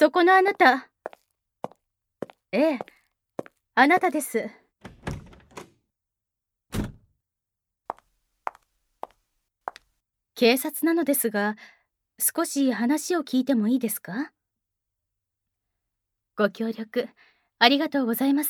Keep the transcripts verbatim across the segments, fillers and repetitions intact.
そこのあなた。ええ、あなたです。警察なのですが、少し話を聞いてもいいですか？ご協力ありがとうございます。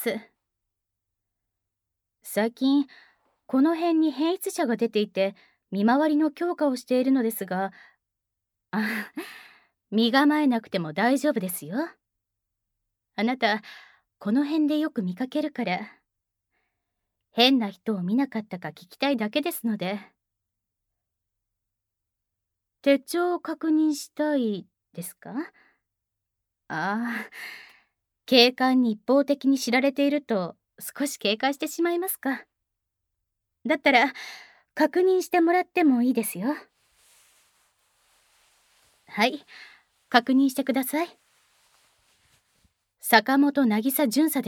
最近、この辺に変質者が出ていて、見回りの強化をしているのですが、あ、身構えなくても大丈夫ですよ。あなた、この辺でよく見かけるから、変な人を見なかったか聞きたいだけですので。手帳を確認したいですか？ああ、警官に一方的に知られていると少し警戒してしまいますか。だったら確認してもらってもいいですよ。はい、確認してください。坂本渚巡査です。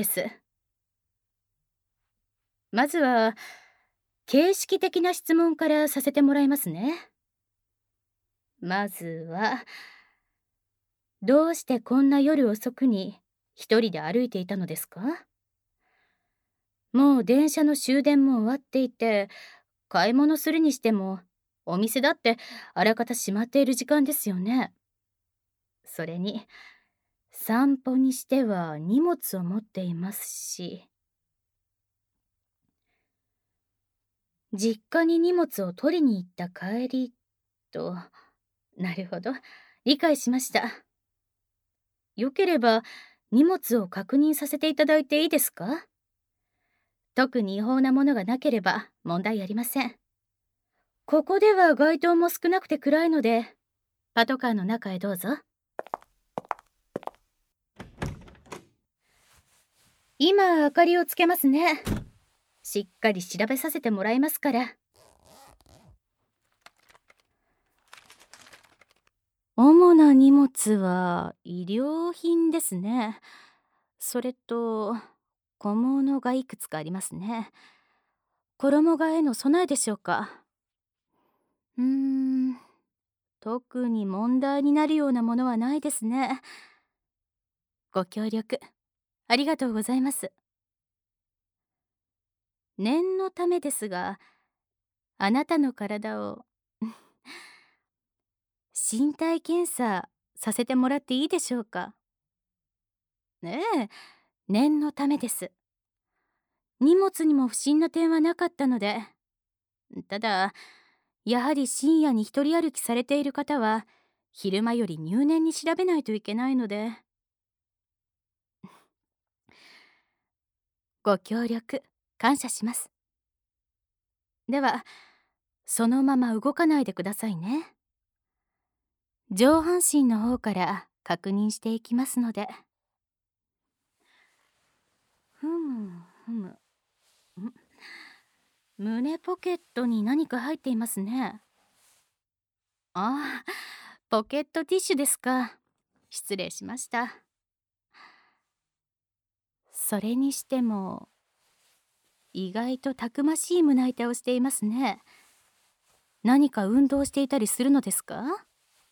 まずは形式的な質問からさせてもらいますね。まずは、どうしてこんな夜遅くに一人で歩いていたのですか？もう電車の終電も終わっていて、買い物するにしてもお店だってあらかた閉まっている時間ですよね。それに散歩にしては荷物を持っていますし、実家に荷物を取りに行った帰りと。なるほど、理解しました。よければ荷物を確認させていただいていいですか？特に違法なものがなければ問題ありません。ここでは街灯も少なくて暗いので、パトカーの中へどうぞ。今明かりをつけますね。しっかり調べさせてもらいますから。主な荷物は衣料品ですね。それと小物がいくつかありますね。衣替えの備えでしょうか。うーん、特に問題になるようなものはないですね。ご協力ありがとうございます。念のためですが、あなたの体を身体検査させてもらっていいでしょうか。ええ、念のためです。荷物にも不審な点はなかったので。ただ、やはり深夜に一人歩きされている方は昼間より入念に調べないといけないので。ご協力感謝します。では、そのまま動かないでくださいね。上半身の方から確認していきますので。ふむふむ。ん胸ポケットに何か入っていますね。ああ、ポケットティッシュですか。失礼しました。それにしても意外とたくましい胸板をしていますね。何か運動していたりするのですか？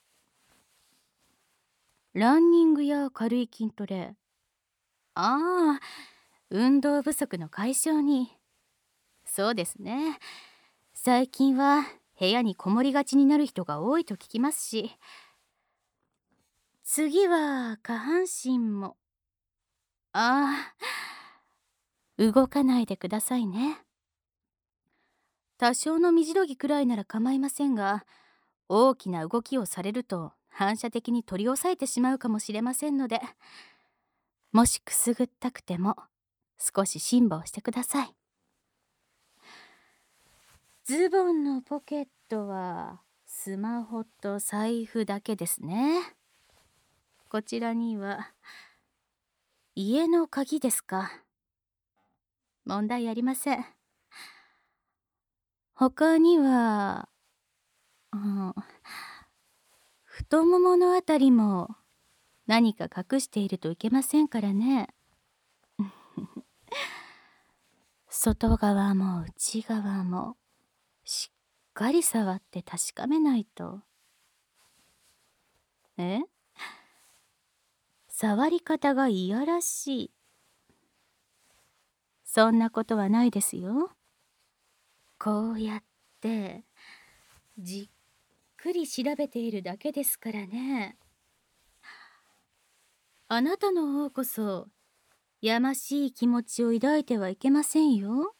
ランニングや軽い筋トレ。ああ、運動不足の解消に。そうですね。最近は部屋にこもりがちになる人が多いと聞きますし。次は下半身も。ああ、動かないでくださいね。多少の身じろぎくらいなら構いませんが、大きな動きをされると反射的に取り押さえてしまうかもしれませんので、もしくすぐったくても少し辛抱してください。ズボンのポケットはスマホと財布だけですね。こちらには家の鍵ですか。問題ありません。他には、うん、太もものあたりも何か隠しているといけませんからね。外側も内側もしっかり触って確かめないと。え？ 触り方がいやらしい。そんなことはないですよ。こうやってじっくり調べているだけですからね。あなたの方こそやましい気持ちを抱いてはいけませんよ。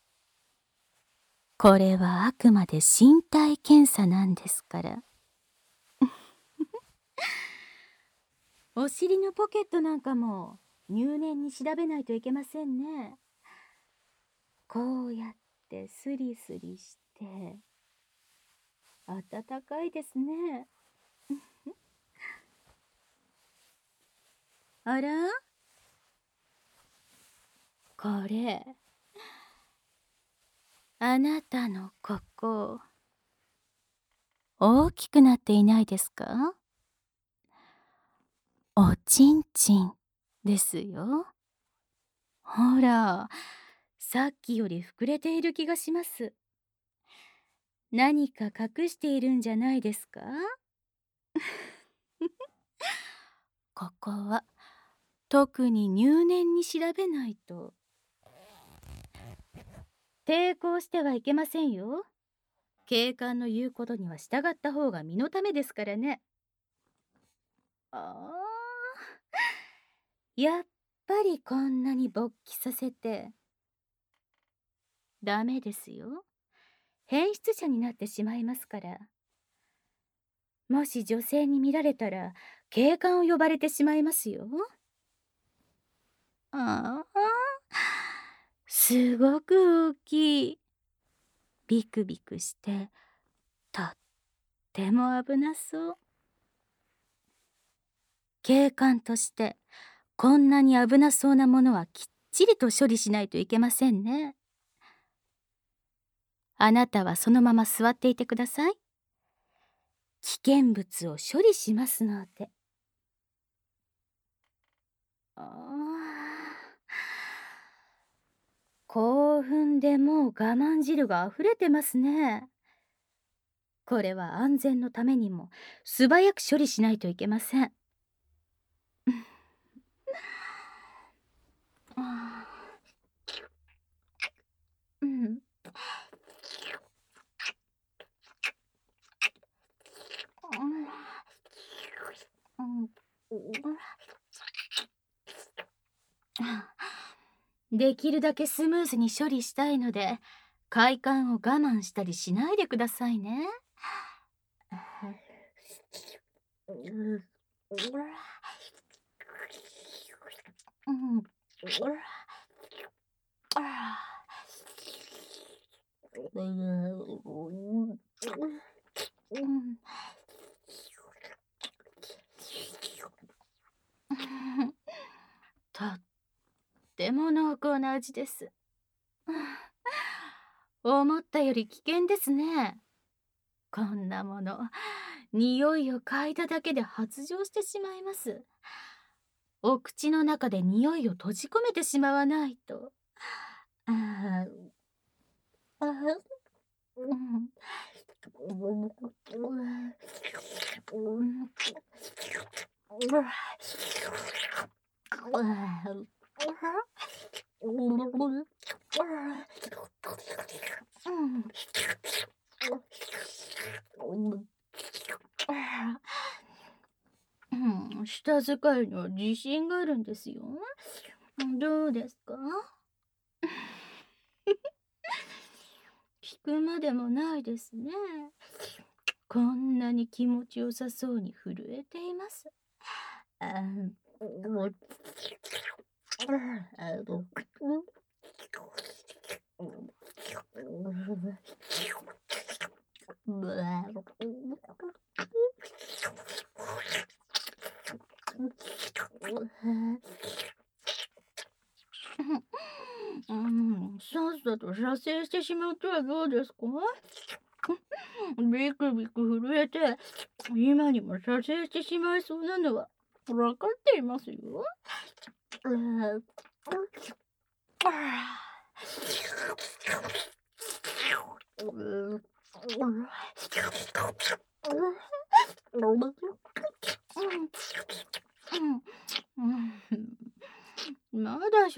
これはあくまで身体検査なんですから。お尻のポケットなんかも入念に調べないといけませんね。こうやってスリスリして暖かいですね。あら、これあなたのここ大きくなっていないですか？おちんちんですよ。ほら、さっきより膨れている気がします。何か隠しているんじゃないですか？ここは特に入念に調べないと。抵抗してはいけませんよ。警官の言うことには従った方が身のためですからね。ああ、やっぱりこんなに勃起させてダメですよ。変質者になってしまいますから。もし女性に見られたら警官を呼ばれてしまいますよ。ああ、すごく大きい。ビクビクしてとっても危なそう。警官としてこんなに危なそうなものはきっちりと処理しないといけませんね。あなたはそのまま座っていてください。危険物を処理しますので。ああ、興奮でもう我慢汁があふれてますね。これは安全のためにも素早く処理しないといけません。あーうん。うんできるだけスムーズに処理したいので、快感を我慢したりしないでくださいね。うんうんとっても濃厚な味です。思ったより危険ですね。こんなもの、匂いを嗅いだだけで発情してしまいます。お口の中で匂いを閉じ込めてしまわないと。あーあーうんうん、舌使いには自信があるんですよ。どうですか？聞くまでもないですね。こんなに気持ちよさそうに震えています。あーうん、さっさと射精してしまってはどうですか？ビクビク震えて、今にも射精してしまいそうなのは分かっていますよ。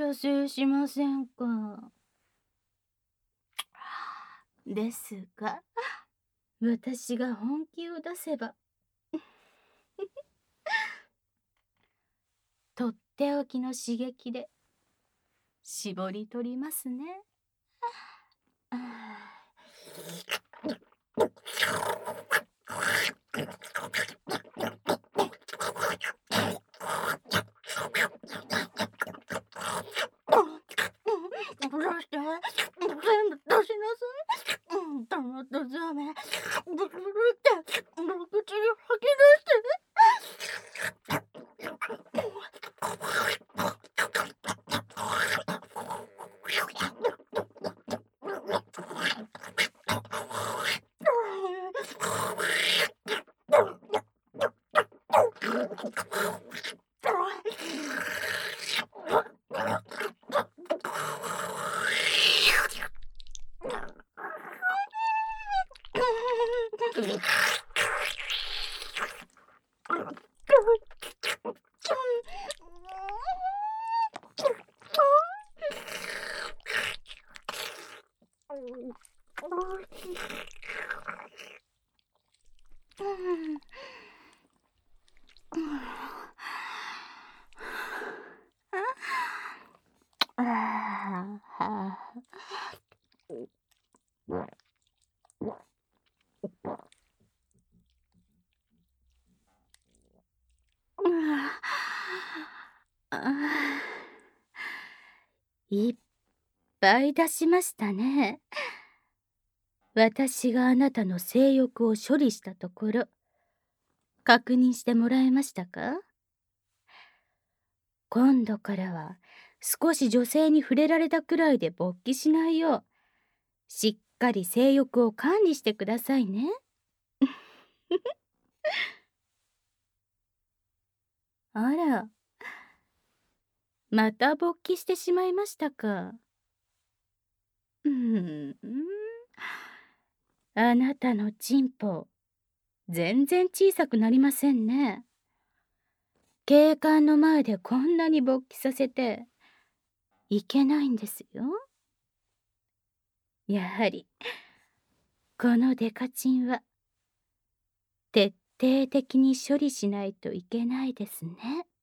射精しませんか。ですが、私が本気を出せば、とっておきの刺激で絞り取りますね。出して、全部出しなさい。うん、黙ってダメ。ブルブルって、口に吐き出して。いっぱい出しましたね。私があなたの性欲を処理したところ、確認してもらえましたか？今度からは少し女性に触れられたくらいで勃起しないよう、しっかり性欲を管理してくださいね。あら、また勃起してしまいましたか。うーん、あなたのチンポ、全然小さくなりませんね。警官の前でこんなに勃起させていけないんですよ。やはりこのデカチンは徹底的に処理しないといけないですね。